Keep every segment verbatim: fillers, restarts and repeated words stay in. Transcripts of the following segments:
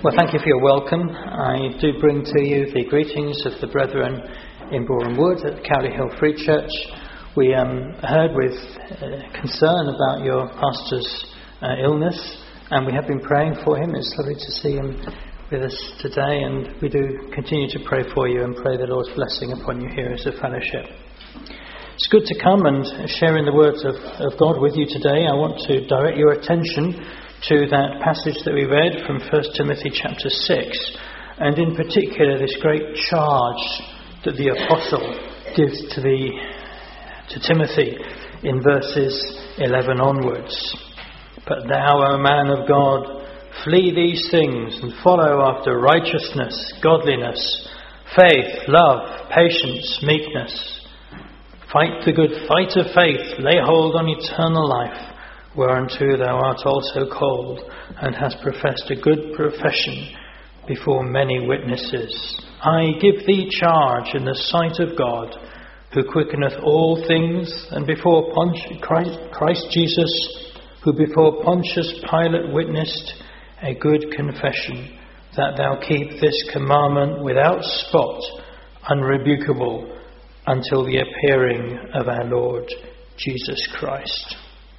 Well, thank you for your welcome. I do bring to you the greetings of the brethren in Boreham Wood at Cowley Hill Free Church. We um, heard with uh, concern about your pastor's uh, illness, and we have been praying for him. It's lovely to see him with us today, and we do continue to pray for you and pray the Lord's blessing upon you here as a fellowship. It's good to come and share in the words of, of God with you today. I want to direct your attention to that passage that we read from First Timothy chapter six, and in particular this great charge that the apostle gives to the to Timothy in verses eleven onwards. But thou, O man of God, flee these things and follow after righteousness, godliness, faith, love, patience, meekness. Fight the good fight of faith, lay hold on eternal life, whereunto thou art also called, and hast professed a good profession before many witnesses. I give thee charge in the sight of God, who quickeneth all things, and before Pontius, Christ, Christ Jesus, who before Pontius Pilate witnessed a good confession, that thou keep this commandment without spot, unrebukable, until the appearing of our Lord Jesus Christ.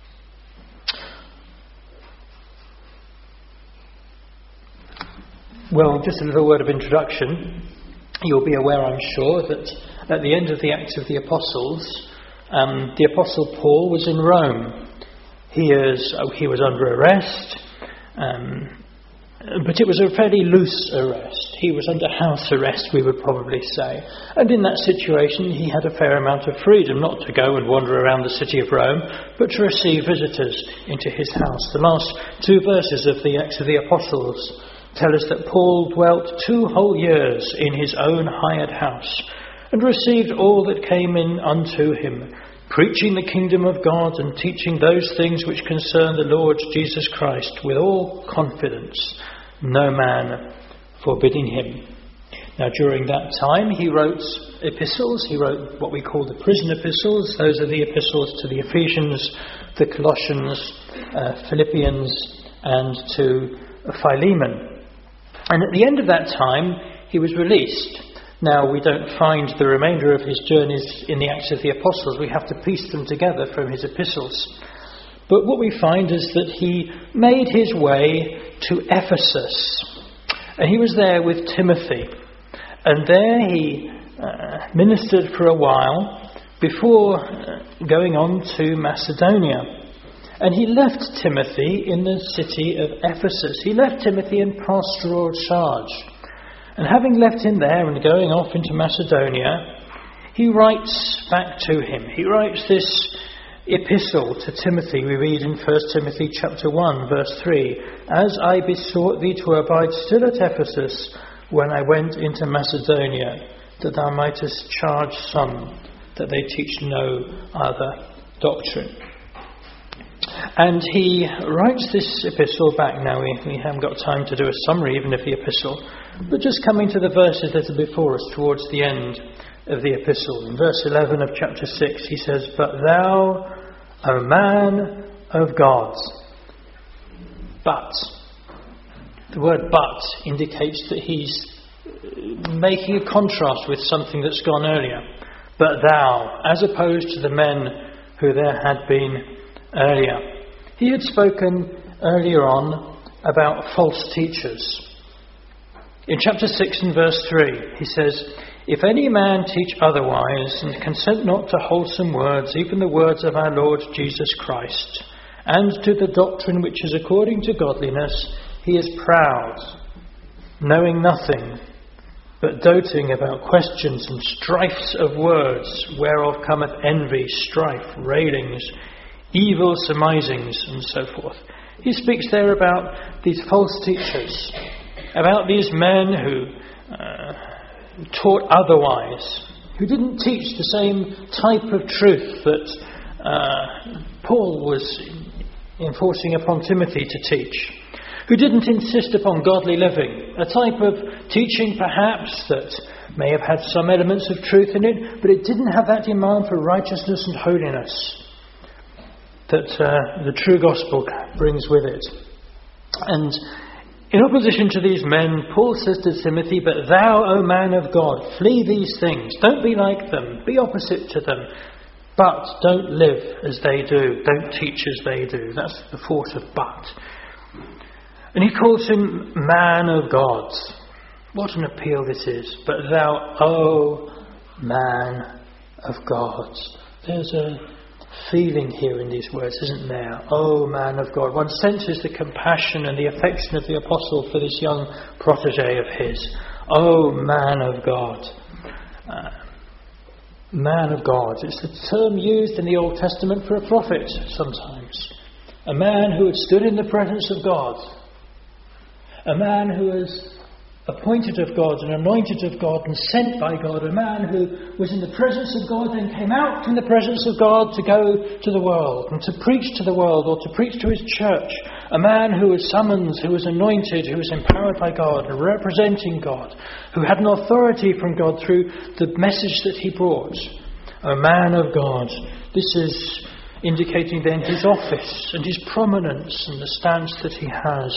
Well, just a little word of introduction. You'll be aware, I'm sure, that at the end of the Acts of the Apostles, um, the Apostle Paul was in Rome. He is oh, he was under arrest, um, but it was a fairly loose arrest. He was under house arrest, we would probably say. And in that situation, he had a fair amount of freedom, not to go and wander around the city of Rome, but to receive visitors into his house. The last two verses of the Acts of the Apostles tell us that Paul dwelt two whole years in his own hired house, and received all that came in unto him, preaching the kingdom of God, and teaching those things which concern the Lord Jesus Christ with all confidence, no man forbidding him. Now during that time he wrote epistles. He wrote what we call the prison epistles. Those are the epistles to the Ephesians, the Colossians, uh, Philippians, and to Philemon. And at the end of that time, he was released. Now, we don't find the remainder of his journeys in the Acts of the Apostles. We have to piece them together from his epistles. But what we find is that he made his way to Ephesus. And he was there with Timothy. And there he uh, ministered for a while before uh, going on to Macedonia. And he left Timothy in the city of Ephesus. He left Timothy in pastoral charge. And having left him there and going off into Macedonia, he writes back to him. He writes this epistle to Timothy. We read in First Timothy chapter one, verse three, As I besought thee to abide still at Ephesus when I went into Macedonia, that thou mightest charge some that they teach no other doctrine. And he writes this epistle back. Now, we, we haven't got time to do a summary even of the epistle, but just coming to the verses that are before us towards the end of the epistle. In verse eleven of chapter six, he says, But thou, O man of God. But. The word but indicates that he's making a contrast with something that's gone earlier. But thou, as opposed to the men who there had been earlier. He had spoken earlier on about false teachers. In chapter six and verse three, he says, If any man teach otherwise, and consent not to wholesome words, even the words of our Lord Jesus Christ, and to the doctrine which is according to godliness, he is proud, knowing nothing, but doting about questions and strifes of words, whereof cometh envy, strife, railings, evil surmisings, and so forth. He speaks there about these false teachers, about these men who uh, taught otherwise, who didn't teach the same type of truth that uh, Paul was enforcing upon Timothy to teach, who didn't insist upon godly living, a type of teaching perhaps that may have had some elements of truth in it, but it didn't have that demand for righteousness and holiness that uh, the true gospel brings with it. And In opposition to these men, Paul says to Timothy, "But thou, O man of God, flee these things. Don't be like them. Be opposite to them. But don't live as they do. Don't teach as they do." That's the force of "but." And he calls him man of God. What an appeal this is. "But thou, O man of God." There's a feeling here in these words, isn't there? "Oh, man of God." One senses the compassion and the affection of the apostle for this young protege of his. "Oh, man of God." Uh, man of God. It's the term used in the Old Testament for a prophet sometimes. A man who had stood in the presence of God. A man who was appointed of God and anointed of God and sent by God. A man who was in the presence of God and came out from the presence of God to go to the world and to preach to the world or to preach to his church. A man who was summoned, who was anointed, who was empowered by God and representing God, who had an authority from God through the message that he brought. A man of God. This is indicating then his office and his prominence and the stance that he has.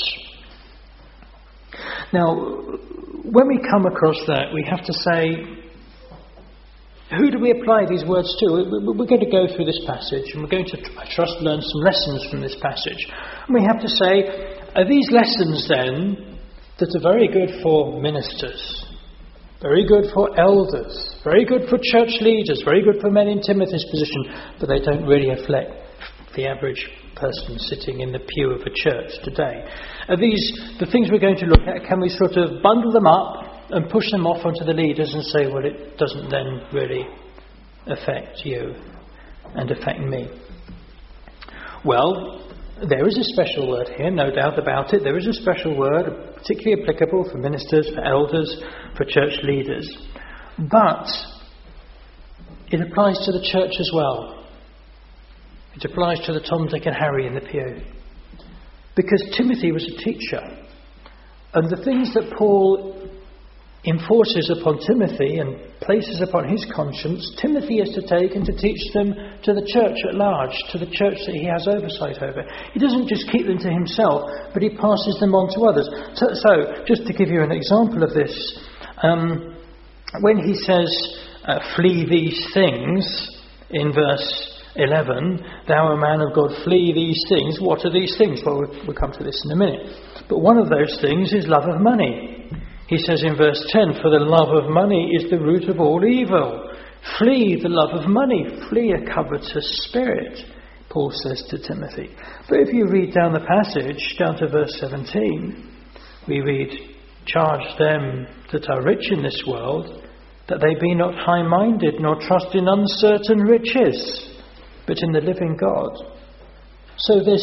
Now, when we come across that, we have to say, who do we apply these words to? We're going to go through this passage and we're going to, I trust, learn some lessons from this passage. And we have to say, are these lessons then that are very good for ministers, very good for elders, very good for church leaders, very good for men in Timothy's position, but they don't really reflect the average person sitting in the pew of a church today? Are these the things we're going to look at? Can we sort of bundle them up and push them off onto the leaders and say, well, it doesn't then really affect you and affect me? Well, there is a special word here, no doubt about it. There is a special word, particularly applicable for ministers, for elders, for church leaders. But it applies to the church as well. It applies to the Tom, Dick and Harry in the pew. Because Timothy was a teacher. And the things that Paul enforces upon Timothy and places upon his conscience, Timothy is to take and to teach them to the church at large, to the church that he has oversight over. He doesn't just keep them to himself, but he passes them on to others. So, so just to give you an example of this, um, when he says, uh, flee these things, in verse eleven, "Thou, a man of God, flee these things." What are these things? Well, we'll come to this in a minute. But one of those things is love of money. He says in verse ten, "For the love of money is the root of all evil." Flee the love of money. Flee a covetous spirit, Paul says to Timothy. But if you read down the passage, down to verse seventeen, we read, "Charge them that are rich in this world, that they be not high-minded, nor trust in uncertain riches, but in the living God." So this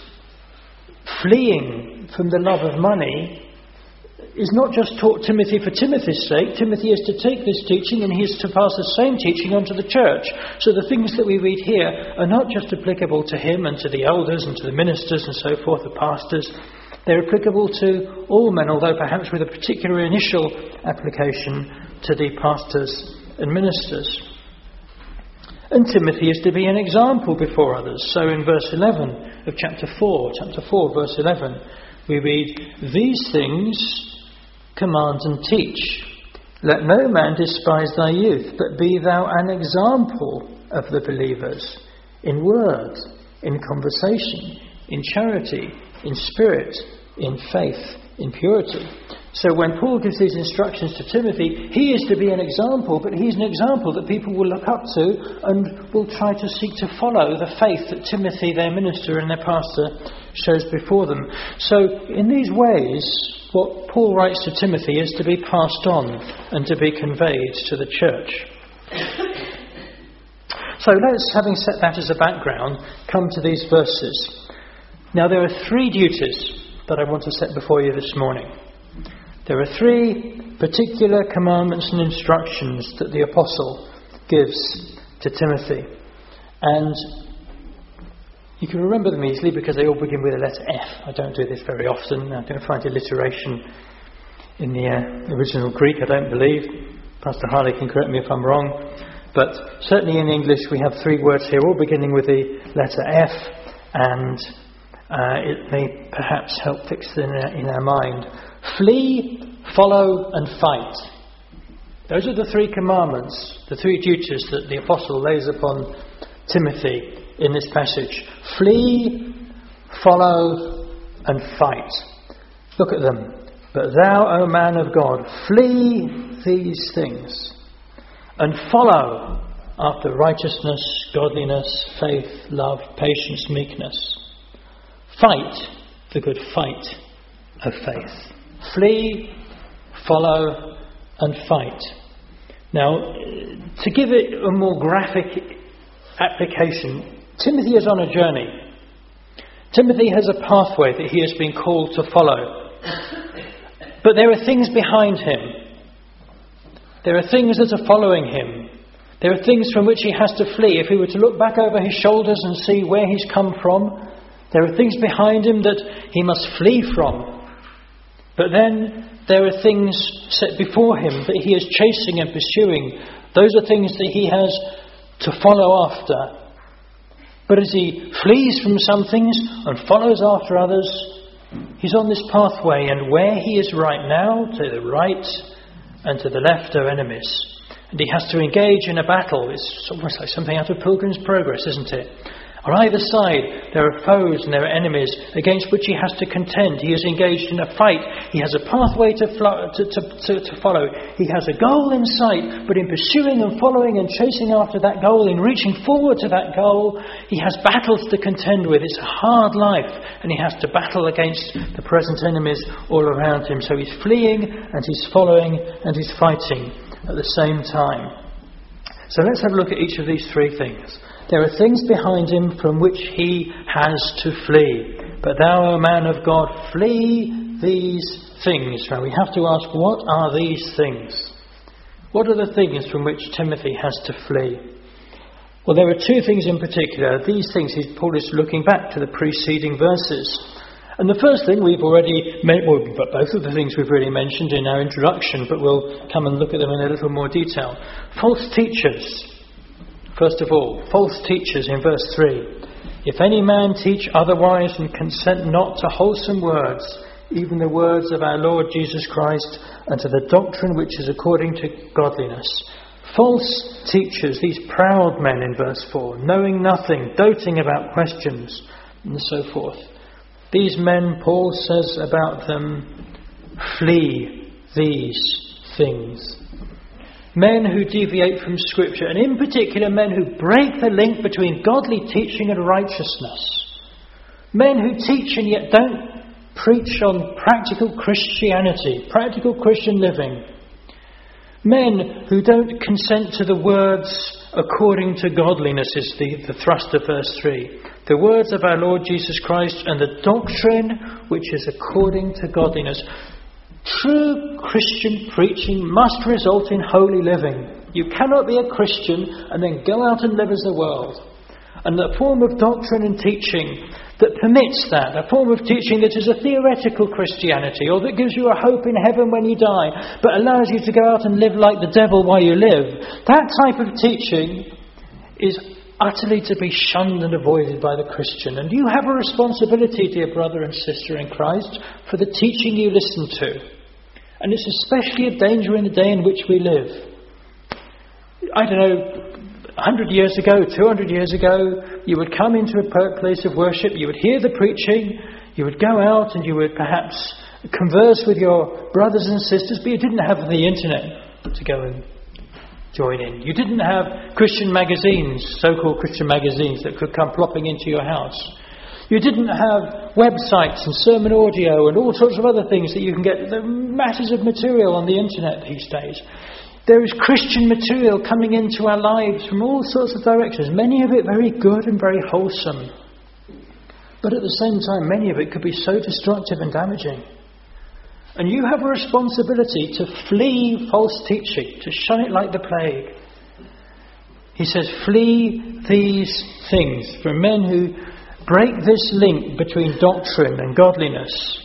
fleeing from the love of money is not just taught Timothy for Timothy's sake. Timothy is to take this teaching and he is to pass the same teaching on to the church. So the things that we read here are not just applicable to him and to the elders and to the ministers and so forth, the pastors. They're applicable to all men, although perhaps with a particular initial application to the pastors and ministers. And Timothy is to be an example before others. So in verse eleven of chapter four, chapter four, verse eleven, we read, "These things command and teach. Let no man despise thy youth, but be thou an example of the believers, in word, in conversation, in charity, in spirit, in faith, in purity." So when Paul gives these instructions to Timothy, he is to be an example, but he's an example that people will look up to and will try to seek to follow the faith that Timothy, their minister and their pastor, shows before them. So in these ways, what Paul writes to Timothy is to be passed on and to be conveyed to the church. So let's, having set that as a background, come to these verses. Now there are three duties that I want to set before you this morning. There are three particular commandments and instructions that the apostle gives to Timothy. And you can remember them easily because they all begin with the letter F. I don't do this very often. I don't find alliteration in the uh, original Greek, I don't believe. Pastor Harley can correct me if I'm wrong. But certainly in English we have three words here, all beginning with the letter F. And uh, it may perhaps help fix it in our, in our mind. Flee, follow and fight. Those are the three commandments, the three duties that the apostle lays upon Timothy in this passage. Flee, follow and fight. Look at them. But thou, O man of God, flee these things and follow after righteousness, godliness, faith, love, patience, meekness. Fight the good fight of faith. Flee, follow and fight. Now, to give it a more graphic application, Timothy is on a journey. Timothy has a pathway that he has been called to follow. But there are things behind him. There are things that are following him. There are things from which he has to flee. If he were to look back over his shoulders and see where he's come from, there are things behind him that he must flee from. But then there are things set before him that he is chasing and pursuing. Those are things that he has to follow after. But as he flees from some things and follows after others, he's on this pathway, and where he is right now, to the right and to the left, are enemies. And he has to engage in a battle. It's almost like something out of Pilgrim's Progress, isn't it? On either side, there are foes and there are enemies against which he has to contend. He is engaged in a fight. He has a pathway to, flo- to, to, to, to follow. He has a goal in sight, but in pursuing and following and chasing after that goal, in reaching forward to that goal, he has battles to contend with. It's a hard life, and he has to battle against the present enemies all around him. So he's fleeing and he's following and he's fighting at the same time. So let's have a look at each of these three things. There are things behind him from which he has to flee. But thou, O man of God, flee these things. Now we have to ask, what are these things? What are the things from which Timothy has to flee? Well, there are two things in particular. These things, Paul is looking back to the preceding verses. And the first thing we've already made, well, but both of the things we've already mentioned in our introduction, but we'll come and look at them in a little more detail. False teachers. First of all, false teachers in verse three. If any man teach otherwise and consent not to wholesome words, even the words of our Lord Jesus Christ, and to the doctrine which is according to godliness. False teachers, these proud men in verse four, knowing nothing, doting about questions, and so forth. These men, Paul says about them, flee these things. Men who deviate from Scripture, and in particular men who break the link between godly teaching and righteousness. Men who teach and yet don't preach on practical Christianity, practical Christian living. Men who don't consent to the words according to godliness is the, the thrust of verse three. The words of our Lord Jesus Christ and the doctrine which is according to godliness. True Christian preaching must result in holy living. You cannot be a Christian and then go out and live as the world. And the form of doctrine and teaching that permits that, a form of teaching that is a theoretical Christianity, or that gives you a hope in heaven when you die, but allows you to go out and live like the devil while you live, that type of teaching is utterly to be shunned and avoided by the Christian. And you have a responsibility, dear brother and sister in Christ, for the teaching you listen to. And it's especially a danger in the day in which we live. I don't know, one hundred years ago, two hundred years ago, you would come into a place of worship, you would hear the preaching, you would go out and you would perhaps converse with your brothers and sisters, but you didn't have the internet to go and join in. You didn't have Christian magazines, so-called Christian magazines, that could come plopping into your house. You didn't have websites and sermon audio and all sorts of other things that you can get. There are masses of material on the internet these days. There is Christian material coming into our lives from all sorts of directions, many of it very good and very wholesome. But at the same time, many of it could be so destructive and damaging. And you have a responsibility to flee false teaching, to shun it like the plague. He says, flee these things from men who break this link between doctrine and godliness.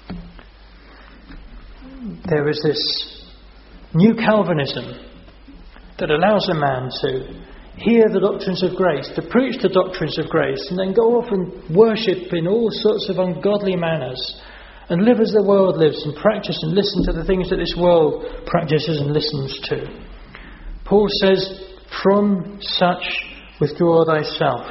There is this New Calvinism that allows a man to, hear the doctrines of grace, to preach the doctrines of grace, and then go off and worship in all sorts of ungodly manners, and live as the world lives, and practice and listen to the things that this world practices and listens to. Paul says, from such withdraw thyself.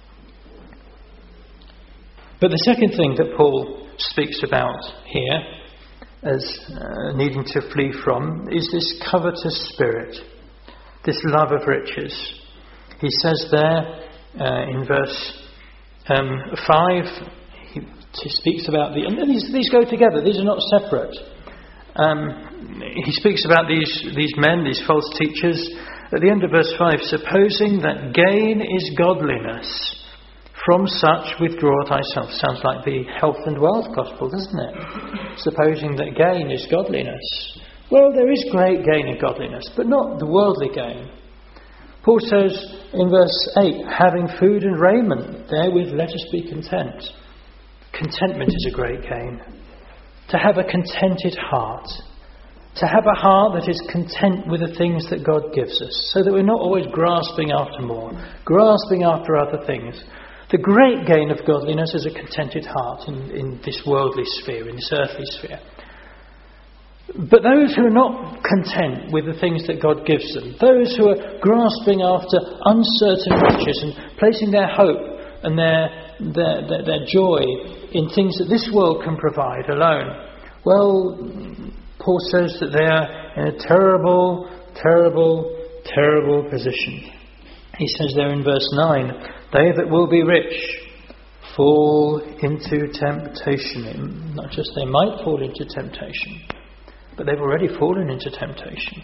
But the second thing that Paul speaks about here as uh, needing to flee from is this covetous spirit, this love of riches. He says there uh, in verse um, five, he, he speaks about the, and these, these go together, these are not separate. Um, he speaks about these, these men, these false teachers, at the end of verse five, supposing that gain is godliness, from such withdraw thyself. Sounds like the health and wealth gospel, doesn't it? Supposing that gain is godliness. Well, there is great gain in godliness, but not the worldly gain. Paul says in verse eight, having food and raiment, therewith let us be content. Contentment is a great gain. To have a contented heart. To have a heart that is content with the things that God gives us, so that we're not always grasping after more, grasping after other things. The great gain of godliness is a contented heart in, in this worldly sphere, in this earthly sphere. But those who are not content with the things that God gives them, those who are grasping after uncertain riches and placing their hope and their, their, their, their joy in things that this world can provide alone, well, Paul says that they are in a terrible, terrible, terrible position. He says there in verse nine, they that will be rich fall into temptation. Not just they might fall into temptation, but they've already fallen into temptation.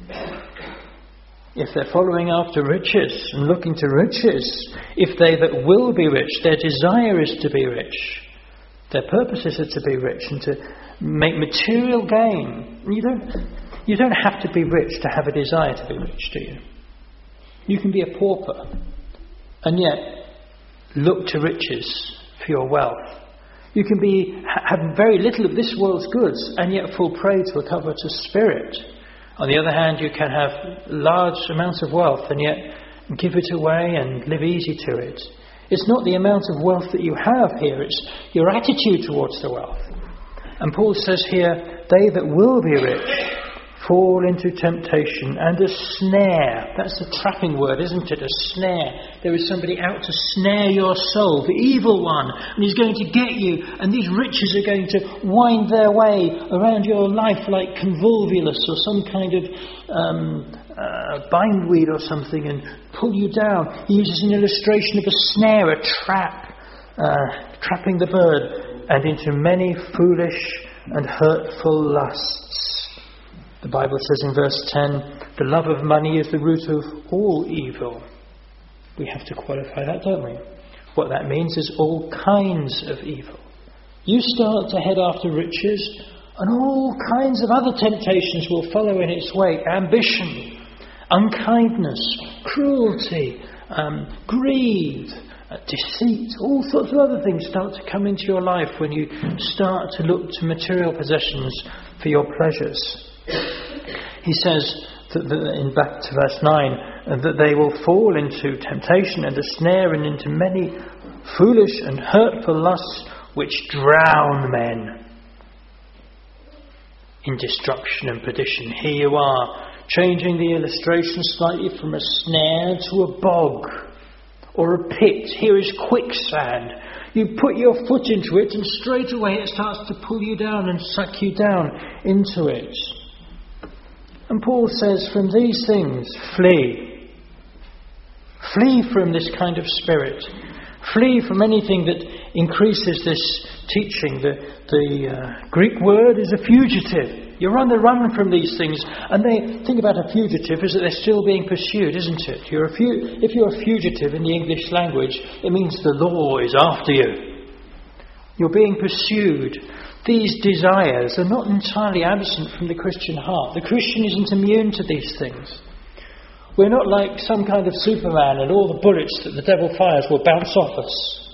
If they're following after riches and looking to riches, if they that will be rich, their desire is to be rich, their purposes are to be rich and to make material gain. You don't, you don't have to be rich to have a desire to be rich, do you? You can be a pauper and yet look to riches for your wealth. You can be have very little of this world's goods and yet fall prey to a covetous spirit. On the other hand, you can have large amounts of wealth and yet give it away and live easy to it. It's not the amount of wealth that you have here, it's your attitude towards the wealth. And Paul says here, they that will be rich fall into temptation and a snare. That's a trapping word, isn't it? A snare. There is somebody out to snare your soul, the evil one, and he's going to get you, and these riches are going to wind their way around your life like convolvulus or some kind of um, uh, bindweed or something and pull you down. He uses an illustration of a snare, a trap, uh, trapping the bird, and into many foolish and hurtful lusts. The Bible says in verse ten, the love of money is the root of all evil. We have to qualify that, don't we? What that means is all kinds of evil. You start to head after riches, and all kinds of other temptations will follow in its wake. Ambition, unkindness, cruelty, um, greed, uh, deceit, all sorts of other things start to come into your life when you start to look to material possessions for your pleasures. He says that, that in back to verse nine, uh, that they will fall into temptation and a snare and into many foolish and hurtful lusts which drown men in destruction and perdition. Here you are, changing the illustration slightly from a snare to a bog or a pit. Here is quicksand. You put your foot into it and straight away it starts to pull you down and suck you down into it. And Paul says, from these things, flee. Flee from this kind of spirit. Flee from anything that increases this teaching. The, the uh, Greek word is a fugitive. You're on the run from these things. And they think about a fugitive is that they're still being pursued, isn't it? You're a fu- if you're a fugitive in the English language, it means the law is after you. You're being pursued. These desires are not entirely absent from the Christian heart. The Christian isn't immune to these things. We're not like some kind of Superman and all the bullets that the devil fires will bounce off us.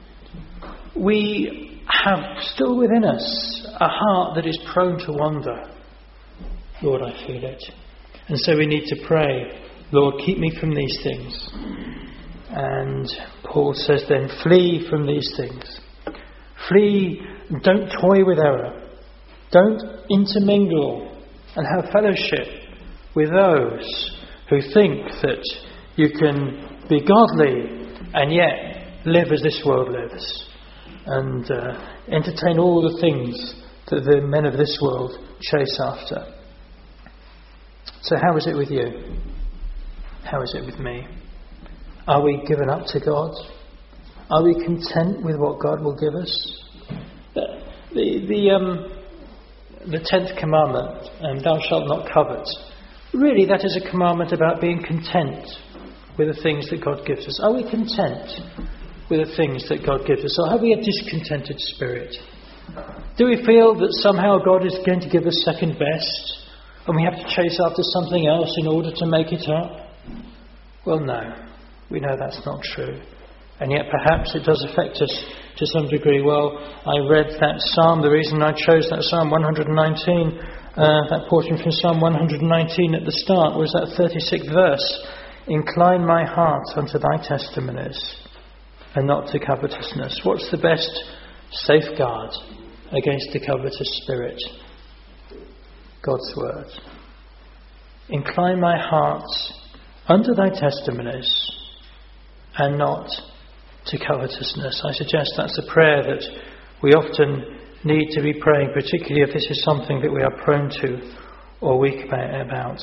We have still within us a heart that is prone to wander. Lord, I feel it. And so we need to pray Lord, keep me from these things. And Paul says then, flee from these things. Flee, don't toy with error. Don't intermingle and have fellowship with those who think that you can be godly and yet live as this world lives, and uh, entertain all the things that the men of this world chase after. So how is it with you? How is it with me? Are we given up to God? Are we content with what God will give us? The the, the um the tenth commandment, um, thou shalt not covet. Really, that is a commandment about being content with the things that God gives us. Are we content with the things that God gives us, or have we a discontented spirit? Do we feel that somehow God is going to give us second best, and we have to chase after something else in order to make it up? Well, no. We know that's not true. And yet perhaps it does affect us to some degree. Well, I read that psalm. The reason I chose that psalm one nineteen, uh, that portion from Psalm one nineteen at the start, was that thirty-sixth verse. Incline my heart unto thy testimonies, and not to covetousness. What's the best safeguard against the covetous spirit? God's word. Incline my heart unto thy testimonies, and not to covetousness. I suggest that's a prayer that we often need to be praying, particularly if this is something that we are prone to or weak about.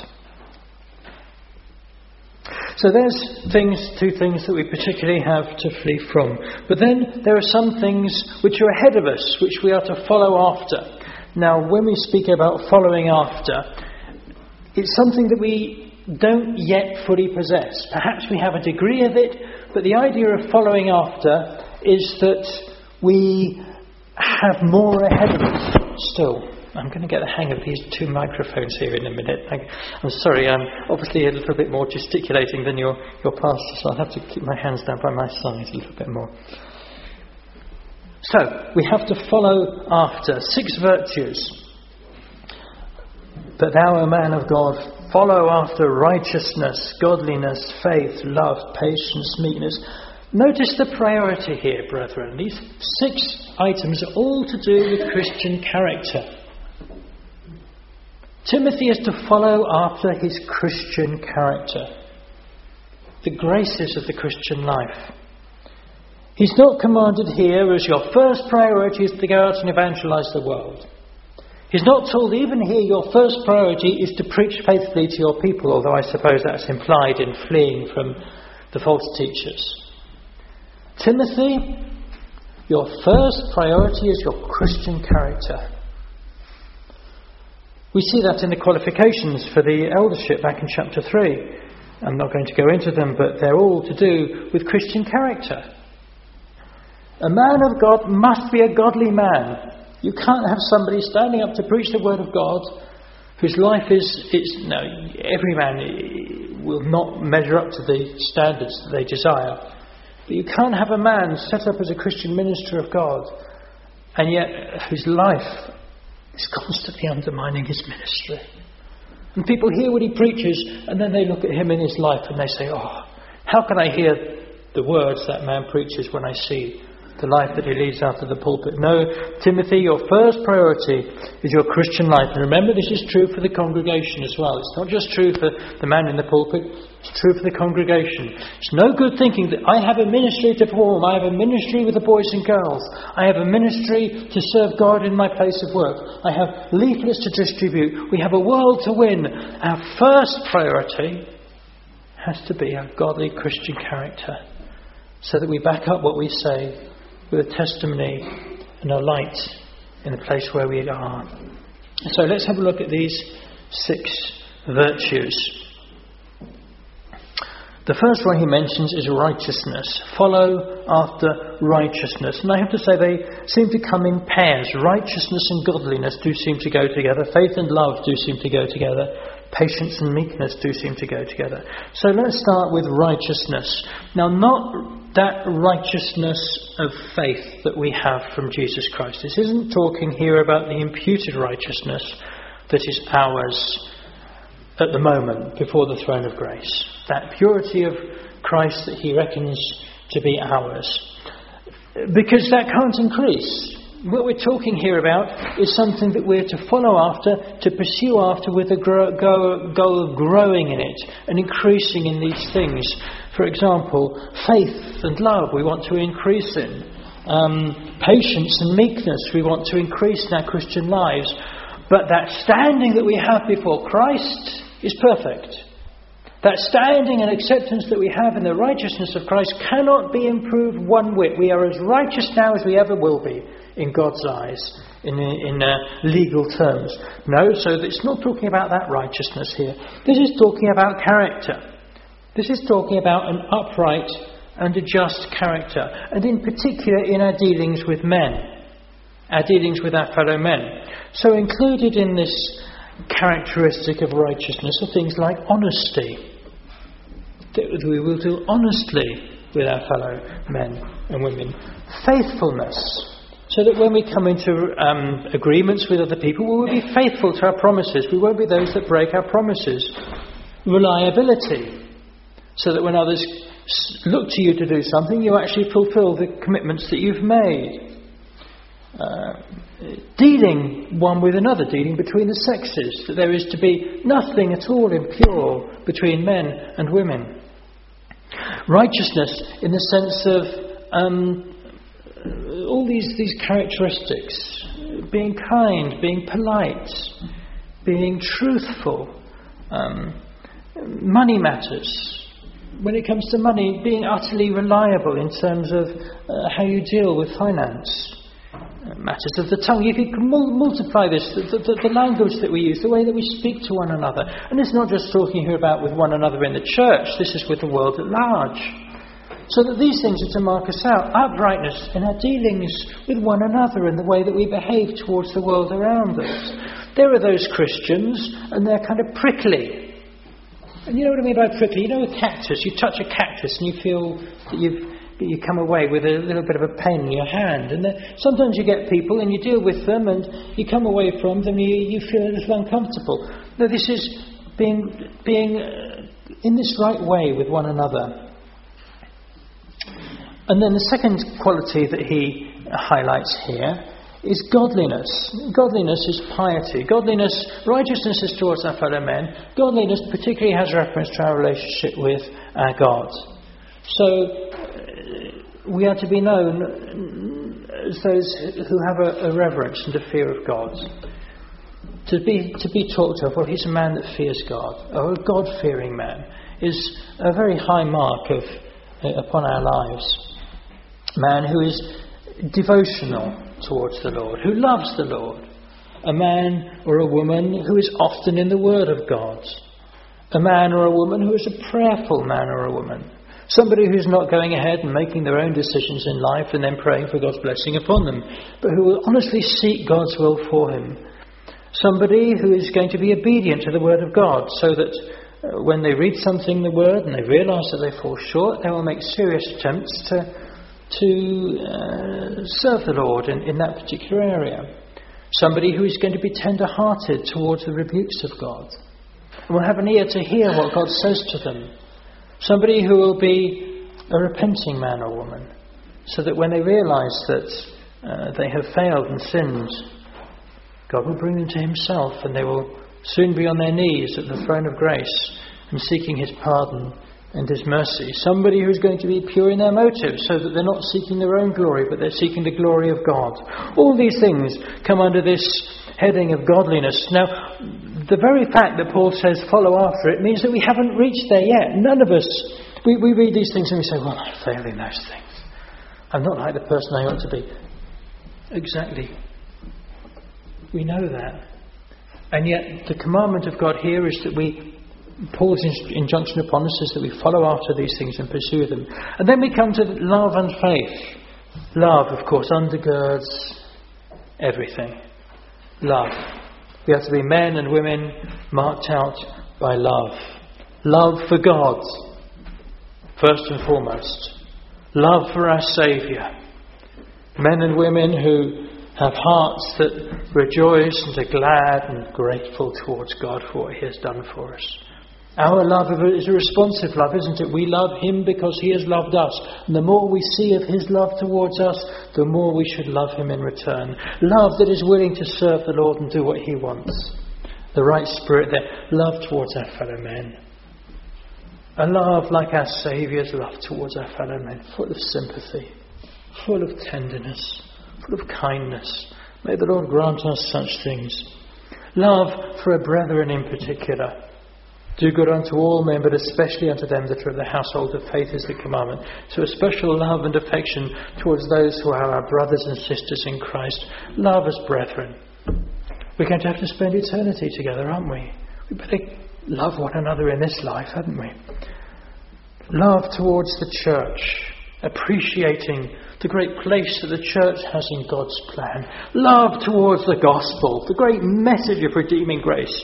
So there's things, two things that we particularly have to flee from. But then there are some things which are ahead of us, which we are to follow after. Now, when we speak about following after, it's something that we don't yet fully possess. Perhaps we have a degree of it, but the idea of following after is that we have more ahead of us still. I'm going to get the hang of these two microphones here in a minute. I'm sorry, I'm obviously a little bit more gesticulating than your, your pastor, so I'll have to keep my hands down by my side a little bit more. So, we have to follow after six virtues. But thou, O man of God, follow after righteousness, godliness, faith, love, patience, meekness. Notice the priority here, brethren. These six items are all to do with Christian character. Timothy is to follow after his Christian character, the graces of the Christian life. He's not commanded here as your first priority is to go out and evangelise the world. He's not told even here your first priority is to preach faithfully to your people, although I suppose that's implied in fleeing from the false teachers. Timothy, your first priority is your Christian character. We see that in the qualifications for the eldership back in chapter three. I'm not going to go into them, but they're all to do with Christian character. A man of God must be a godly man. You can't have somebody standing up to preach the word of God whose life is, is no, every man will not measure up to the standards that they desire. But you can't have a man set up as a Christian minister of God and yet whose life is constantly undermining his ministry. And people hear what he preaches and then they look at him in his life and they say, oh, how can I hear the words that man preaches when I see the life that he leads out of the pulpit? No, Timothy, your first priority is your Christian life. And remember, this is true for the congregation as well. It's not just true for the man in the pulpit, it's true for the congregation. It's no good thinking that I have a ministry to perform, I have a ministry with the boys and girls, I have a ministry to serve God in my place of work, I have leaflets to distribute, we have a world to win. Our first priority has to be our godly Christian character, so that we back up what we say with a testimony and a light in the place where we are. So let's have a look at these six virtues. The first one he mentions is righteousness. Follow after righteousness. And I have to say they seem to come in pairs. Righteousness and godliness do seem to go together. Faith and love do seem to go together. Patience and meekness do seem to go together. So let's start with righteousness. Now, not that righteousness of faith that we have from Jesus Christ. This isn't talking here about the imputed righteousness that is ours at the moment before the throne of grace. That purity of Christ that he reckons to be ours. Because that can't increase. What we're talking here about is something that we're to follow after, to pursue after, with the grow, go, goal of growing in it and increasing in these things. For example, faith and love we want to increase in. Um, patience and meekness we want to increase in our Christian lives. But that standing that we have before Christ is perfect. That standing and acceptance that we have in the righteousness of Christ cannot be improved one whit. We are as righteous now as we ever will be in God's eyes, in, in uh, legal terms. No, so it's not talking about that righteousness here. This is talking about character. This is talking about an upright and a just character. And in particular in our dealings with men. Our dealings with our fellow men. So included in this characteristic of righteousness are things like honesty. That we will do honestly with our fellow men and women. Faithfulness. So that when we come into um, agreements with other people, we will be faithful to our promises. We won't be those that break our promises. Reliability. So that when others look to you to do something, you actually fulfil the commitments that you've made. Uh, dealing one with another, dealing between the sexes. That there is to be nothing at all impure between men and women. Righteousness in the sense of um, all these, these characteristics. Being kind, being polite, being truthful. Um, money matters. When it comes to money, being utterly reliable in terms of uh, how you deal with finance. Uh, matters of the tongue. You could mul- multiply this, the, the, the language that we use, the way that we speak to one another. And it's not just talking here about with one another in the church, this is with the world at large. So that these things are to mark us out. Uprightness in our dealings with one another and the way that we behave towards the world around us. There are those Christians and they're kind of prickly. And you know what I mean by prickly? You know a cactus, you touch a cactus and you feel that you've you come away with a little bit of a pain in your hand. And sometimes you get people and you deal with them and you come away from them and you, you feel a little uncomfortable. No, this is being, being uh, in this right way with one another. And then the second quality that he highlights here is godliness. Godliness is piety. Godliness, righteousness is towards our fellow men. Godliness particularly has reference to our relationship with our God. So we are to be known as those who have a, a reverence and a fear of God. To be to be talked of, well, he's a man that fears God, or a God-fearing man, is a very high mark of uh, upon our lives. A man who is devotional towards the Lord, who loves the Lord. A man or a woman who is often in the Word of God. A man or a woman who is a prayerful man or a woman. Somebody who's not going ahead and making their own decisions in life and then praying for God's blessing upon them, but who will honestly seek God's will for him. Somebody who is going to be obedient to the Word of God, so that uh, when they read something in the Word and they realise that they fall short, they will make serious attempts to to uh, serve the Lord in, in that particular area. Somebody who is going to be tender-hearted towards the rebukes of God and will have an ear to hear what God says to them. Somebody who will be a repenting man or woman, so that when they realise that uh, they have failed and sinned, God will bring them to himself and they will soon be on their knees at the throne of grace and seeking his pardon and his mercy. Somebody who's going to be pure in their motives, so that they're not seeking their own glory, but they're seeking the glory of God. All these things come under this heading of godliness. Now, the very fact that Paul says follow after it means that we haven't reached there yet. None of us, we, we read these things and we say, well, I fail in those things. I'm not like the person I ought to be. Exactly. We know that. And yet the commandment of God here is that we, Paul's injunction upon us is that we follow after these things and pursue them. And then we come to love and faith. Love, of course, undergirds everything. Love. We have to be men and women marked out by love. Love for God, first and foremost. Love for our Saviour. Men and women who Have hearts that rejoice and are glad and grateful towards God for what He has done for us. Our love is a responsive love, isn't it? We love Him because He has loved us. And the more we see of His love towards us, the more we should love Him in return. Love that is willing to serve the Lord and do what He wants. The right spirit there. Love towards our fellow men. A love like our Saviour's love towards our fellow men. Full of sympathy. Full of tenderness. Full of kindness. May the Lord grant us such things. Love for our brethren in particular. Do good unto all men, but especially unto them that are of the household of faith is the commandment. So a special love and affection towards those who are our brothers and sisters in Christ. Love as brethren. We're going to have to spend eternity together, aren't we? We better love one another in this life, haven't we? Love towards the church, appreciating the great place that the church has in God's plan. Love towards the gospel, the great message of redeeming grace.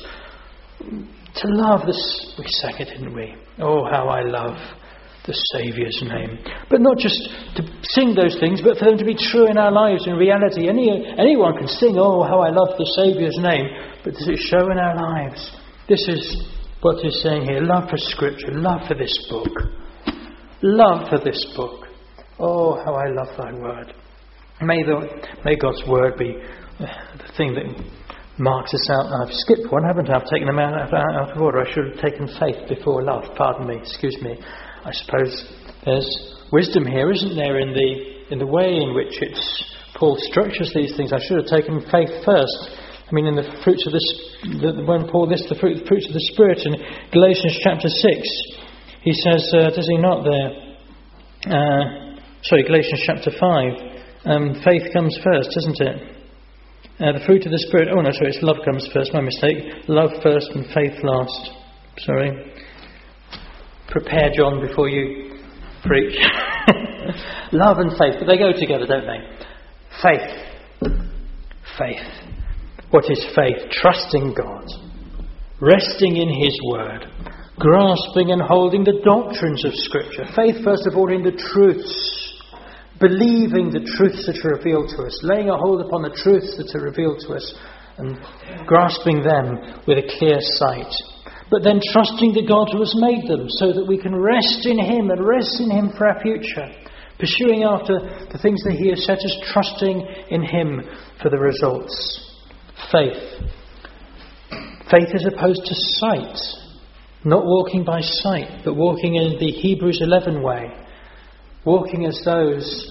To love this, we sang it, didn't we? Oh, how I love the Saviour's name. But not just to sing those things, but for them to be true in our lives, in reality. Any, anyone can sing, oh, how I love the Saviour's name, but does it show in our lives? This is what he's saying here. Love for Scripture, love for this book. Love for this book. Oh, how I love thy word. May, the, may God's word be the thing that marks us out. I've skipped one, haven't I? I've taken them out, out of order. I should have taken faith before love. Pardon me, excuse me. I suppose there's wisdom here, isn't there, in the in the way in which it's Paul structures these things. I should have taken faith first. I mean, in the fruits of this, the, when Paul lists the fruit, fruits of the Spirit in Galatians chapter six, he says, uh, does he not there? Uh, sorry, Galatians chapter five. Um, faith comes first, doesn't it? Uh, the fruit of the Spirit, oh no, sorry, it's love comes first, my mistake. Love first and faith last. Sorry. Prepare, John, before you preach. Love and faith, but they go together, don't they? Faith. Faith. What is faith? Trusting God. Resting in His Word. Grasping and holding the doctrines of Scripture. Faith, first of all, in the truths. Believing the truths that are revealed to us, laying a hold upon the truths that are revealed to us and grasping them with a clear sight. But then trusting the God who has made them so that we can rest in Him and rest in Him for our future. Pursuing after the things that He has set us, trusting in Him for the results. Faith. Faith as opposed to sight. Not walking by sight, but walking in the Hebrews eleven way. Walking as those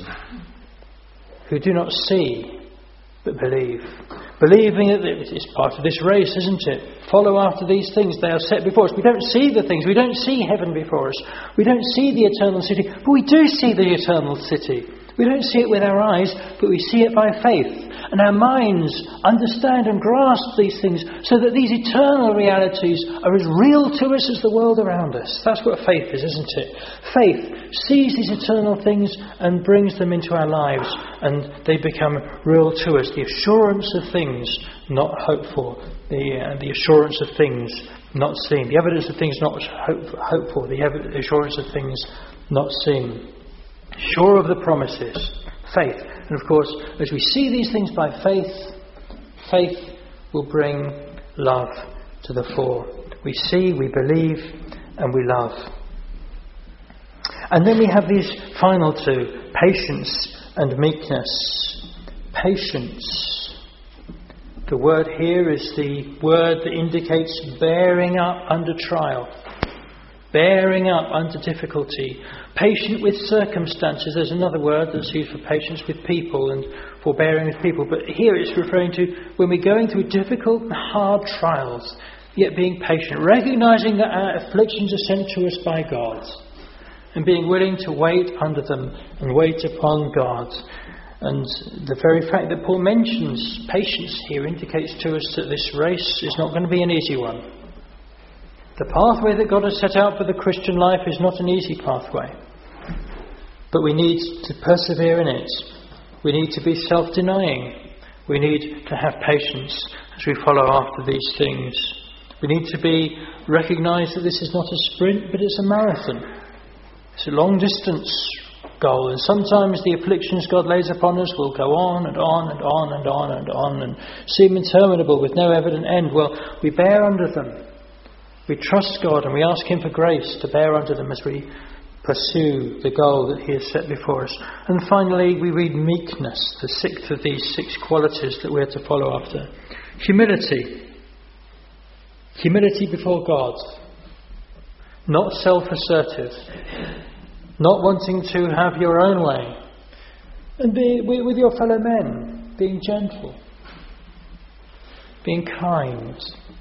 who do not see, but believe. Believing that it's part of this race, isn't it? Follow after these things. They are set before us. We don't see the things. We don't see heaven before us. We don't see the eternal city. But we do see the eternal city. We don't see it with our eyes, but we see it by faith. And our minds understand and grasp these things so that these eternal realities are as real to us as the world around us. That's what faith is, isn't it? Faith sees these eternal things and brings them into our lives, and they become real to us. The assurance of things not hoped for. The, uh, the assurance of things not seen. The evidence of things not hope, hoped for. The ev- assurance of things not seen. Sure of the promises. Faith. And of course, as we see these things by faith, faith will bring love to the fore. We see, we believe, and we love. And then we have these final two, patience and meekness. Patience. The word here is the word that indicates bearing up under trial. Bearing up under difficulty. Patient with circumstances. There's another word that's used for patience with people and forbearing with people. But here it's referring to when we're going through difficult and hard trials, yet being patient. Recognising that our afflictions are sent to us by God. And being willing to wait under them and wait upon God. And the very fact that Paul mentions patience here indicates to us that this race is not going to be an easy one. The pathway that God has set out for the Christian life is not an easy pathway. But we need to persevere in it. We need to be self-denying. We need to have patience as we follow after these things. We need to be recognise that this is not a sprint, but it's a marathon. It's a long distance goal. And sometimes the afflictions God lays upon us will go on and on and on and on and on and seem interminable with no evident end. Well, we bear under them. We trust God and we ask Him for grace to bear under them as we pursue the goal that He has set before us. And finally, we read meekness, the sixth of these six qualities that we're to follow after. Humility. Humility before God. Not self-assertive. Not wanting to have your own way. And be with your fellow men. Being gentle. Being kind.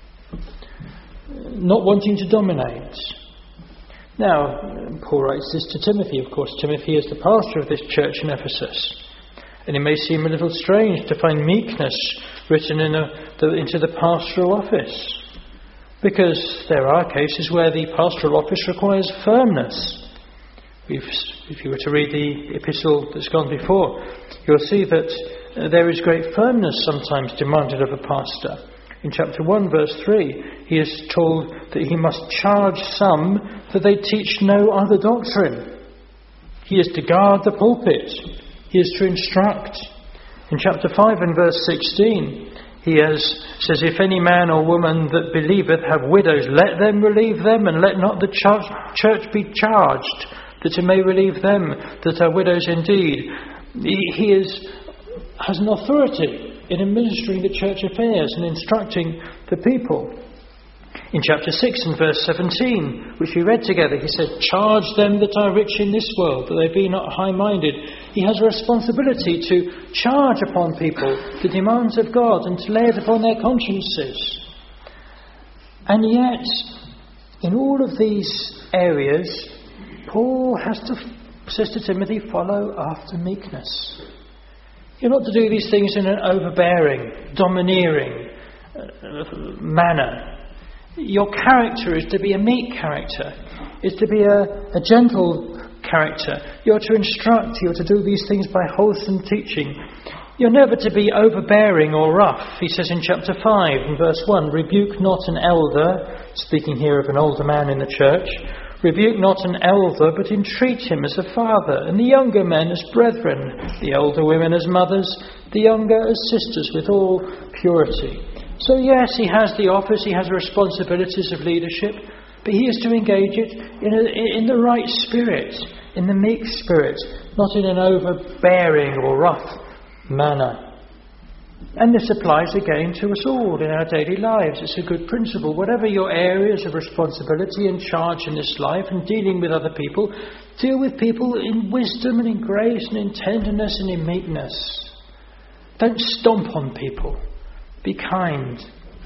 Not wanting to dominate. Now, Paul writes this to Timothy, of course. Timothy is the pastor of this church in Ephesus. And it may seem a little strange to find meekness written in a, the, into the pastoral office. Because there are cases where the pastoral office requires firmness. We've, if you were to read the epistle that's gone before, you'll see that uh, there is great firmness sometimes demanded of a pastor. In chapter one, verse three, he is told that he must charge some that they teach no other doctrine. He is to guard the pulpit. He is to instruct. In chapter five and verse sixteen, he has, says, if any man or woman that believeth have widows, let them relieve them, and let not the church, church be charged, that it may relieve them that are widows indeed. He, he is, has an authority in administering the church affairs and instructing the people. In chapter six and verse seventeen, which we read together, he said, charge them that are rich in this world, that they be not high-minded. He has a responsibility to charge upon people the demands of God and to lay it upon their consciences. And yet, in all of these areas, Paul has to, says to Timothy, follow after meekness. You're not to do these things in an overbearing, domineering uh, manner. Your character is to be a meek character, is to be a, a gentle character. You're to instruct, you're to do these things by wholesome teaching. You're never to be overbearing or rough. He says in chapter five and verse one, rebuke not an elder, speaking here of an older man in the church, rebuke not an elder, but entreat him as a father, and the younger men as brethren, the older women as mothers, the younger as sisters, with all purity. So yes, he has the office, he has responsibilities of leadership, but he is to engage it in, a, in the right spirit, in the meek spirit, not in an overbearing or rough manner. And this applies again to us all in our daily lives. It's a good principle. Whatever your areas of responsibility and charge in this life and dealing with other people, deal with people in wisdom and in grace and in tenderness and in meekness. Don't stomp on people. Be kind.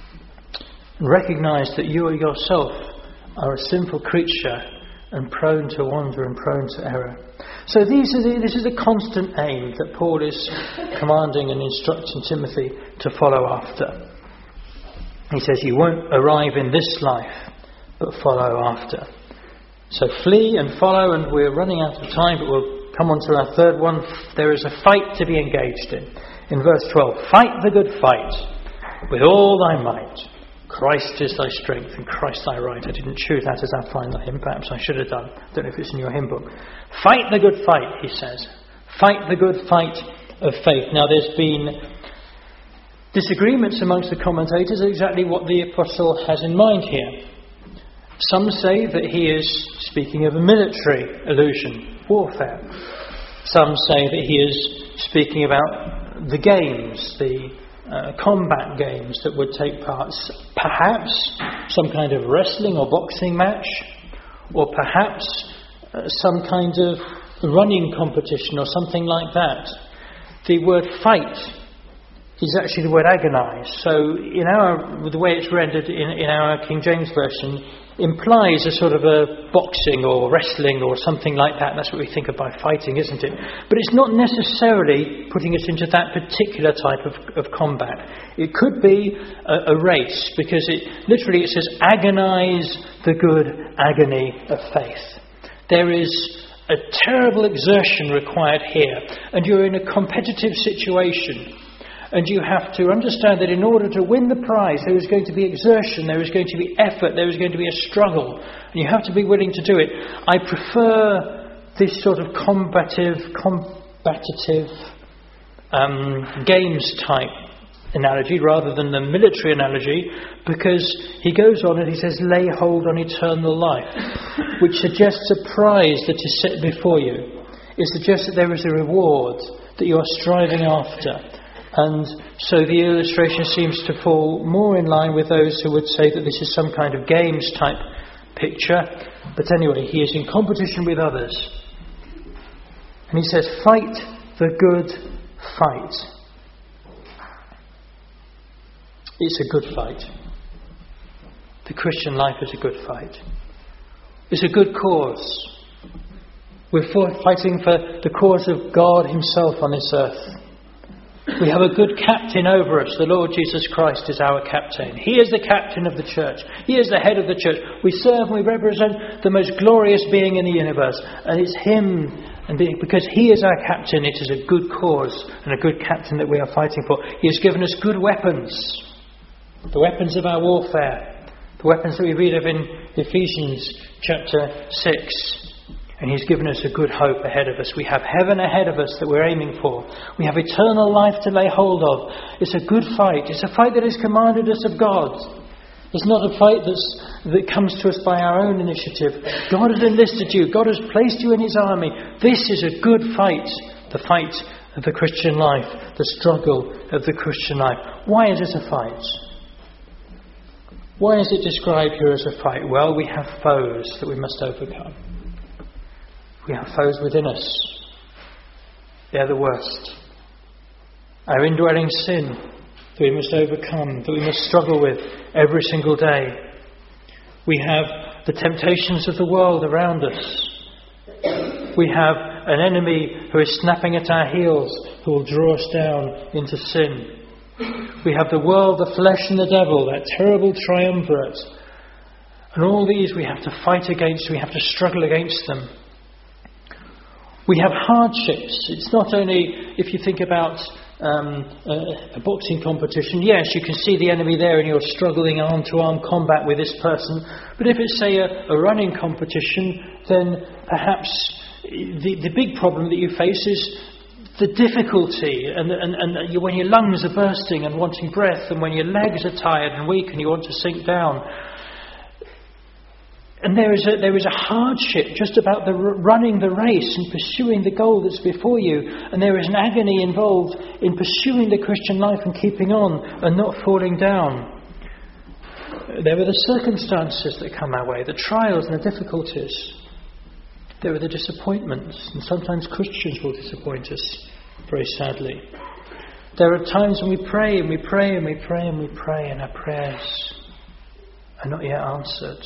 And recognise that you yourself are a sinful creature and prone to wander and prone to error. So these are the, this is the constant aim that Paul is commanding and instructing Timothy to follow after. He says you won't arrive in this life, but follow after. So flee and follow, and we're running out of time, but we'll come on to our third one. There is a fight to be engaged in. In verse twelve, fight the good fight with all thy might. Christ is thy strength and Christ thy right. I didn't choose that as our final hymn. Perhaps I should have done. I don't know if it's in your hymn book. Fight the good fight, he says. Fight the good fight of faith. Now there's been disagreements amongst the commentators exactly what the apostle has in mind here. Some say that he is speaking of a military allusion, warfare. Some say that he is speaking about the games, the Uh, combat games that would take part, perhaps some kind of wrestling or boxing match, or perhaps uh, some kind of running competition or something like that. The word fight is actually the word agonize. So in our, the way it's rendered in, in our King James Version, implies a sort of a boxing or wrestling or something like that. That's what we think of by fighting, isn't it? But it's not necessarily putting us into that particular type of, of combat. It could be a, a race, because it literally it says agonize the good agony of faith. There is a terrible exertion required here, and you're in a competitive situation. And you have to understand that in order to win the prize, there is going to be exertion, there is going to be effort, there is going to be a struggle. And you have to be willing to do it. I prefer this sort of combative, combative um, games type analogy rather than the military analogy, because he goes on and he says, lay hold on eternal life, which suggests a prize that is set before you. It suggests that there is a reward that you are striving after. And so the illustration seems to fall more in line with those who would say that this is some kind of games type picture. But anyway, he is in competition with others. And he says, fight the good fight. It's a good fight. The Christian life is a good fight. It's a good cause. We're fighting for the cause of God himself on this earth. We have a good captain over us. The Lord Jesus Christ is our captain. He is the captain of the church. He is the head of the church. We serve and we represent the most glorious being in the universe. And it's him. And because he is our captain, it is a good cause and a good captain that we are fighting for. He has given us good weapons. The weapons of our warfare. The weapons that we read of in Ephesians chapter six. And he's given us a good hope ahead of us. We have heaven ahead of us that we're aiming for. We have eternal life to lay hold of. It's a good fight. It's a fight that is commanded us of God. It's not a fight that's, that comes to us by our own initiative. God has enlisted you. God has placed you in his army. This is a good fight. The fight of the Christian life. The struggle of the Christian life. Why is it a fight? Why is it described here as a fight? Well, we have foes that we must overcome. We have foes within us. They're the worst. Our indwelling sin that we must overcome, that we must struggle with every single day. We have the temptations of the world around us. We have an enemy who is snapping at our heels, who will draw us down into sin. We have the world, the flesh and the devil, that terrible triumvirate. And all these we have to fight against, we have to struggle against them. We have hardships. It's not only, if you think about um, a, a boxing competition, yes, you can see the enemy there and you're struggling arm-to-arm combat with this person. But if it's, say, a, a running competition, then perhaps the, the big problem that you face is the difficulty and, and, and you, when your lungs are bursting and wanting breath, and when your legs are tired and weak and you want to sink down. And there is a, there is a hardship just about the running the race and pursuing the goal that's before you. And there is an agony involved in pursuing the Christian life and keeping on and not falling down. There are the circumstances that come our way, the trials and the difficulties. There are the disappointments, and sometimes Christians will disappoint us, very sadly. There are times when we pray and we pray and we pray and we pray and our prayers are not yet answered.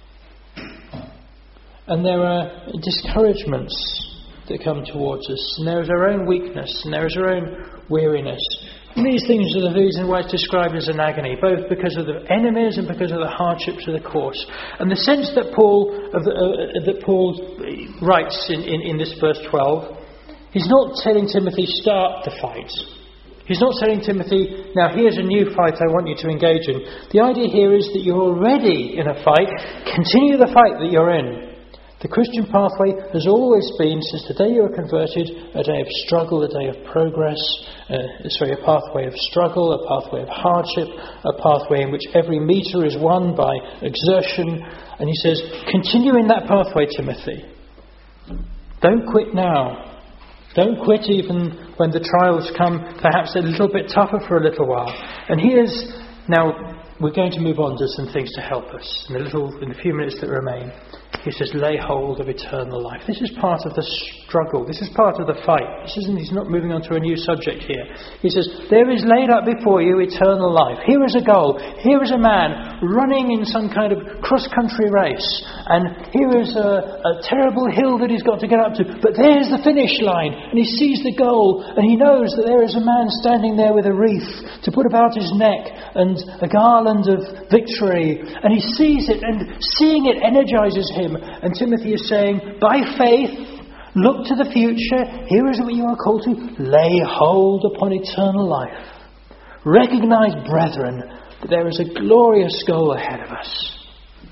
And there are discouragements that come towards us, and there is our own weakness, and there is our own weariness. And these things are the reason why it's described as an agony, both because of the enemies and because of the hardships of the course. And the sense that Paul of the, uh, that Paul writes in, in, in this verse twelve, he's not telling Timothy, start the fight. He's not telling Timothy, now here's a new fight I want you to engage in. The idea here is that you're already in a fight. Continue the fight that you're in. The Christian pathway has always been, since the day you were converted, a day of struggle, a day of progress, uh, sorry, a pathway of struggle, a pathway of hardship, a pathway in which every metre is won by exertion. And he says, continue in that pathway, Timothy. Don't quit now. Don't quit even when the trials come perhaps a little bit tougher for a little while. And here's, now we're going to move on to some things to help us in a little, in the few minutes that remain. He says, lay hold of eternal life. This is part of the struggle. This is part of the fight. This isn't, he's not moving on to a new subject here. He says, there is laid up before you eternal life. Here is a goal. Here is a man running in some kind of cross-country race. And here is a, a terrible hill that he's got to get up to. But there's the finish line. And he sees the goal. And he knows that there is a man standing there with a wreath to put about his neck and a garland of victory. And he sees it, and seeing it energizes him. And Timothy is saying, by faith, look to the future. Here is what you are called to. Lay hold upon eternal life. Recognize, brethren, that there is a glorious goal ahead of us.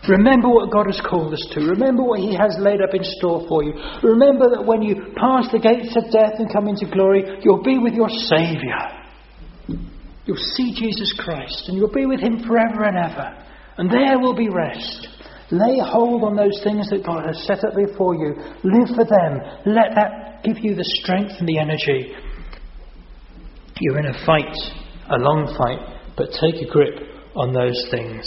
Remember what God has called us to. Remember what He has laid up in store for you. Remember that when you pass the gates of death and come into glory, you'll be with your Saviour. You'll see Jesus Christ and you'll be with Him forever and ever. And there will be rest. Lay hold on those things that God has set up before you. Live for them. Let that give you the strength and the energy. You're in a fight, a long fight, but take a grip on those things.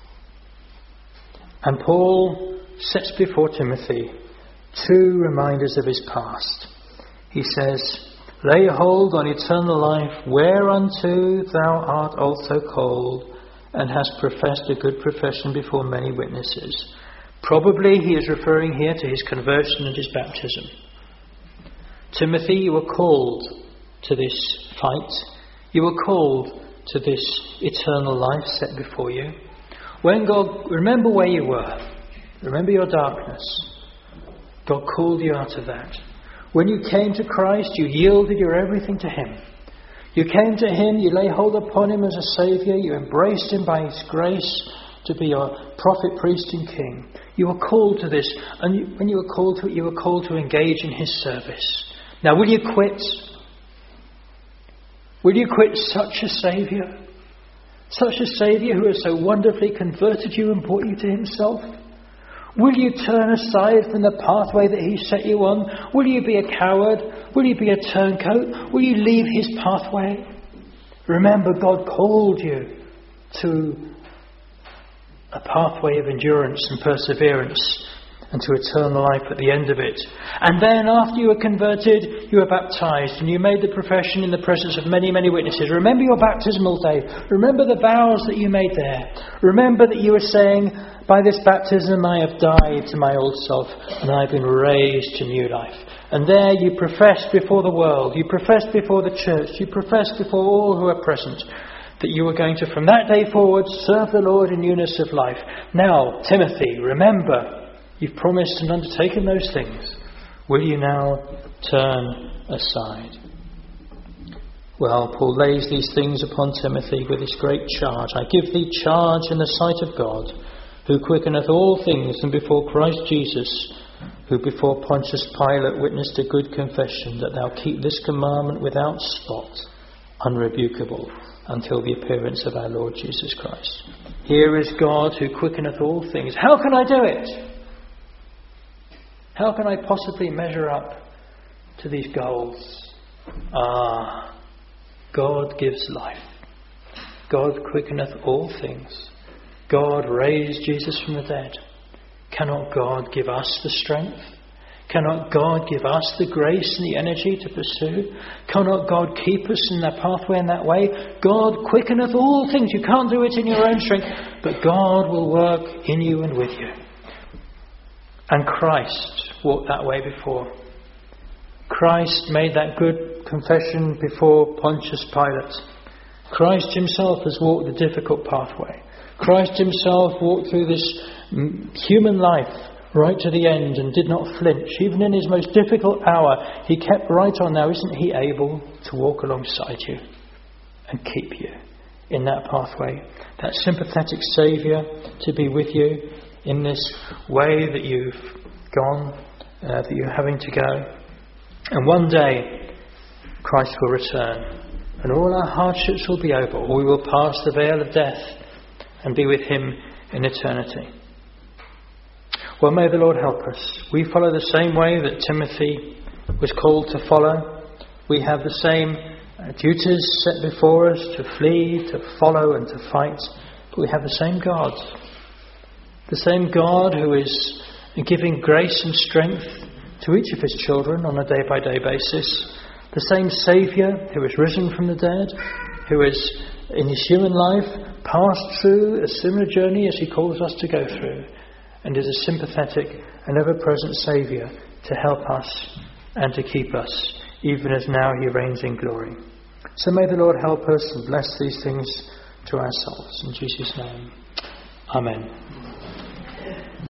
And Paul sets before Timothy two reminders of his past. He says, lay hold on eternal life, whereunto thou art also called, and hast professed a good profession before many witnesses. Probably he is referring here to his conversion and his baptism. Timothy, you were called to this fight. You were called to this eternal life set before you. When God, remember where you were. Remember your darkness. God called you out of that. When you came to Christ, you yielded your everything to Him. You came to Him, you lay hold upon Him as a Saviour, you embraced Him by His grace to be your prophet, priest and king. You were called to this, and you, when you were called to it, you were called to engage in His service. Now, will you quit? Will you quit such a Saviour? Such a Saviour who has so wonderfully converted you and brought you to Himself? Will you turn aside from the pathway that He set you on? Will you be a coward? Will you be a turncoat? Will you leave His pathway? Remember, God called you to a pathway of endurance and perseverance and to eternal life at the end of it. And then after you were converted, you were baptized and you made the profession in the presence of many, many witnesses. Remember your baptismal day. Remember the vows that you made there. Remember that you were saying, by this baptism I have died to my old self and I have been raised to new life. And there you professed before the world, you professed before the church, you professed before all who are present that you were going to, from that day forward, serve the Lord in newness of life. Now, Timothy, remember, you've promised and undertaken those things. Will you now turn aside? Well, Paul lays these things upon Timothy with this great charge. I give thee charge in the sight of God, who quickeneth all things, and before Christ Jesus, who before Pontius Pilate witnessed a good confession, that thou keep this commandment without spot, unrebukable, until the appearance of our Lord Jesus Christ. Here is God who quickeneth all things. How can I do it? How can I possibly measure up to these goals? Ah, God gives life. God quickeneth all things. God raised Jesus from the dead. Cannot God give us the strength? Cannot God give us the grace and the energy to pursue? Cannot God keep us in that pathway in that way? God quickeneth all things. You can't do it in your own strength, but God will work in you and with you. And Christ walked that way before. Christ made that good confession before Pontius Pilate. Christ himself has walked the difficult pathway. Christ himself walked through this human life right to the end and did not flinch. Even in his most difficult hour, he kept right on. Now, isn't he able to walk alongside you and keep you in that pathway? That sympathetic Saviour to be with you in this way that you've gone, uh, that you're having to go. And one day, Christ will return and all our hardships will be over, or we will pass the veil of death and be with him in eternity. Well, may the Lord help us. We follow the same way that Timothy was called to follow. We have the same uh, duties set before us to flee, to follow and to fight. But we have the same God. The same God who is giving grace and strength to each of his children on a day-by-day basis. The same Saviour who is risen from the dead, who is in his human life passed through a similar journey as he calls us to go through, and is a sympathetic and ever-present Saviour to help us and to keep us, even as now he reigns in glory. So may the Lord help us and bless these things to our souls. In Jesus' name, Amen.